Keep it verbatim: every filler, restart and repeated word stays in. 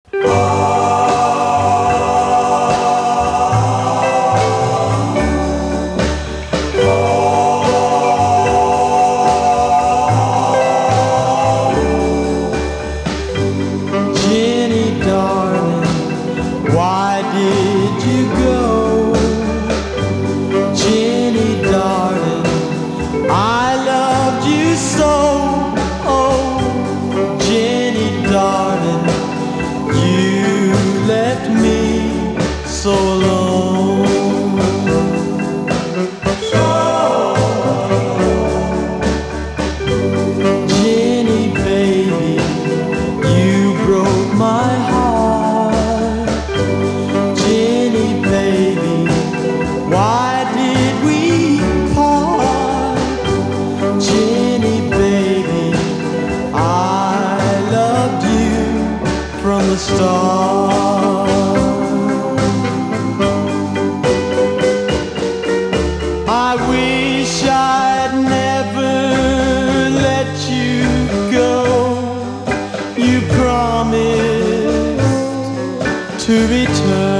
Jenny, darling, why did you go? Jenny, darling, I loved you so. Oh, Jenny, darling, you left me so alone. Jenny, baby, you broke my heart. Jenny, baby, why did we part? Jenny, baby, I loved you from the start. I wish I'd never let you go. You promised to return.